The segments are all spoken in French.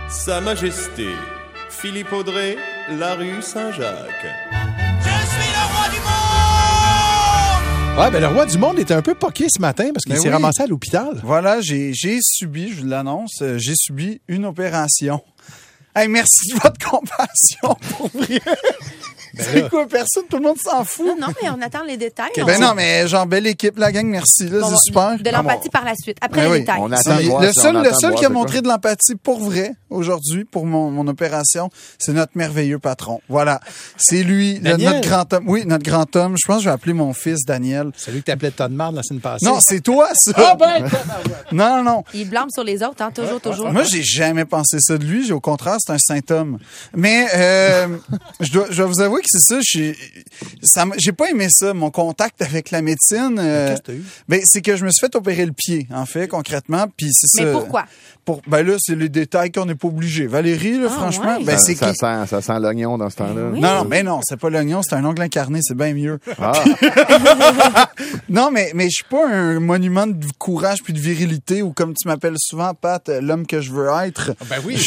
Sa Majesté, Philippe Audrey, la rue Saint-Jacques. Je suis le roi du monde! Ouais, ben le roi du monde était un peu poqué ce matin parce qu'il s'est ramassé à l'hôpital. Voilà, j'ai subi, je vous l'annonce, j'ai subi une opération. Hey, merci de votre compassion, pour vrai. C'est quoi, personne? Tout le monde s'en fout. Non, mais on attend les détails. Ben non, mais genre, belle équipe, la gang, merci, là, c'est super. De l'empathie par la suite, après les détails. On attend le seul qui a montré de l'empathie pour vrai, aujourd'hui, pour mon opération, c'est notre merveilleux patron. Voilà. C'est lui, notre grand homme. Oui, notre grand homme. Je pense que je vais appeler mon fils Daniel. C'est lui que t'appelais tonne marde la semaine passée. Non, c'est toi, ça. Ah ben! Non. Il blâme sur les autres, hein, toujours. Moi, j'ai jamais pensé ça de lui. Au contraire, c'est un saint homme. Mais je dois vous avouer que c'est ça. J'ai pas aimé ça, mon contact avec la médecine. Qu'est-ce que t'as eu? Ben, c'est que je me suis fait opérer le pied, en fait, concrètement. Puis c'est Mais ça. pourquoi? Ben là, c'est les détails qu'on n'est pas obligé. Valérie, là, franchement, ouais. ben c'est ça sent l'oignon dans ce temps-là. Oui. Non, c'est pas l'oignon, c'est un ongle incarné, c'est bien mieux. Ah. Non, mais je suis pas un monument de courage puis de virilité ou comme tu m'appelles souvent, Pat, l'homme que je veux être. Ben oui.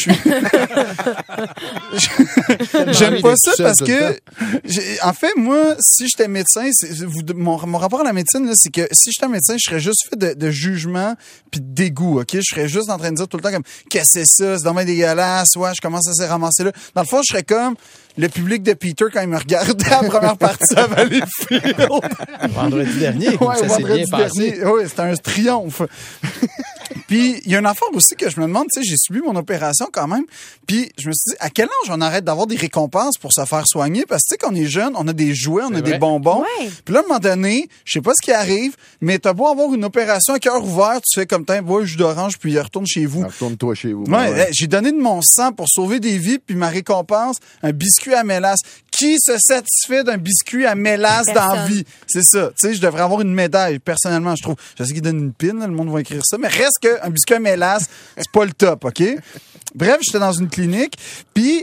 J'aime pas ça parce que, en fait, moi, si j'étais médecin, mon rapport à la médecine, là, c'est que si j'étais médecin, je serais juste fait de jugement puis de dégoût, OK? Je serais juste en train de dire tout le temps comme, qu'est-ce que c'est ça? C'est dommage dégueulasse. Ouais, je commence à se ramasser là. Dans le fond, je serais comme le public de Peter quand il me regardait la première partie à Valleyfield. Vendredi dernier, Ouais, ça s'est bien passé. Oui, c'était un triomphe. Puis, il y a une affaire aussi que je me demande, tu sais, j'ai subi mon opération quand même, puis je me suis dit, à quel âge on arrête d'avoir des récompenses pour se faire soigner? Parce que, tu sais, quand on est jeune, on a des jouets, on a des bonbons. Ouais. Puis là, à un moment donné, je sais pas ce qui arrive, mais t'as beau avoir une opération à cœur ouvert, tu fais comme, tiens, bois un jus d'orange, puis retourne chez vous. Retourne-toi chez vous. Ouais, j'ai donné de mon sang pour sauver des vies, puis ma récompense, un biscuit à mélasse. Qui se satisfait d'un biscuit à mélasse dans la vie? C'est ça. Tu sais, je devrais avoir une médaille, personnellement, je trouve. Je sais qu'il donne une pine, là, le monde va écrire ça, mais reste qu'un biscuit à mélasse, c'est pas le top, OK? Bref, j'étais dans une clinique, puis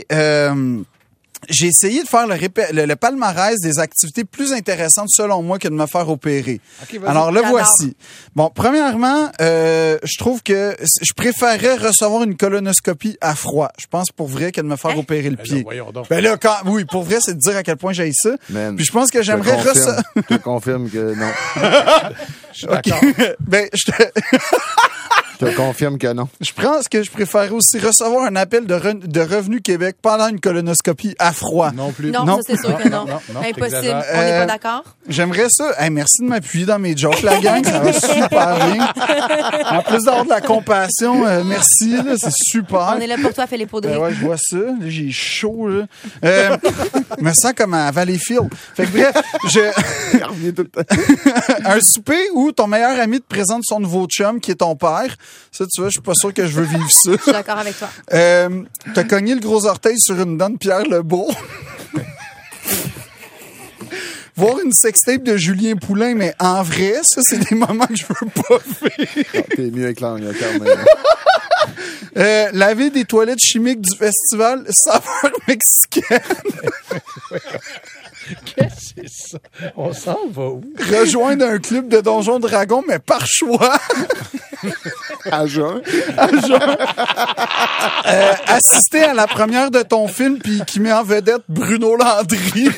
j'ai essayé de faire le palmarès des activités plus intéressantes, selon moi, que de me faire opérer. Okay, alors, le J'adore. voici. Bon, premièrement, je trouve que je préférerais recevoir une colonoscopie à froid. Je pense pour vrai que de me faire opérer le pied. Voyons donc. Ben là, oui, pour vrai, c'est de dire à quel point j'aille ça. Man, Puis je pense que j'aimerais recevoir... Je te confirme que non. Je suis d'accord. Ben, Je te confirme que non. je pense que je préférerais aussi recevoir un appel de Revenu Québec pendant une colonoscopie à froid. Non plus. Non, Non. ça, c'est sûr que non. Non, Impossible. t'exagères. On n'est pas d'accord? J'aimerais ça. Hey, merci de m'appuyer dans mes jokes, la gang. Ça va super bien. En plus d'avoir de la compassion, merci. Là, c'est super. On est là pour toi, Philippe Audrey. Ben ouais, je vois ça. Là, j'ai chaud. Là. Je me sens comme à Valleyfield. Fait que bref, Il revient tout le temps. un souper où ton meilleur ami te présente son nouveau chum qui est ton père. Ça, tu vois, je suis pas sûr que je veux vivre ça. Je suis d'accord avec toi. T'as cogné le gros orteil sur une dent de Pierre Lebeau. Voir une sextape de Julien Poulain, mais en vrai, ça, c'est des moments que je veux pas vivre. Ah, t'es mieux avec l'angle, quand même. Laver des toilettes chimiques du festival saveur mexicaine. Qu'est-ce que c'est ça? On s'en va où? Rejoindre un club de Donjons Dragons, mais par choix. À jeun. Assister à la première de ton film, puis qui met en vedette Bruno Landry.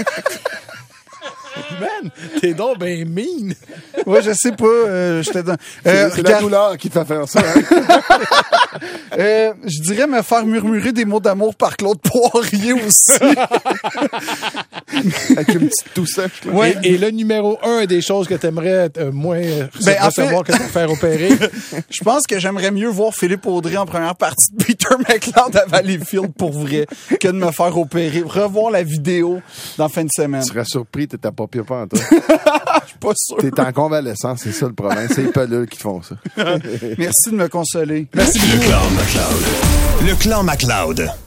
Man, t'es donc ben mean. Ouais, je sais pas. J'étais dans... C'est la douleur qui te fait faire ça. Hein? Je dirais me faire murmurer des mots d'amour par Claude Poirier aussi. Avec une petite toux sèche. Là. Ouais. Et le numéro 1 des choses que t'aimerais moins en recevoir que de te faire opérer. Je pense que j'aimerais mieux voir Philippe Audrey en première partie de Peter McLeod à Valleyfield pour vrai que de me faire opérer. Revoir la vidéo dans fin de semaine. Tu serais surpris, t'étais pas pire pas en toi. Je suis pas sûr. T'es en convalescence, c'est ça le problème. C'est les pelules qui te font ça. Merci de me consoler. Le Clan MacLeod. Le Clan MacLeod.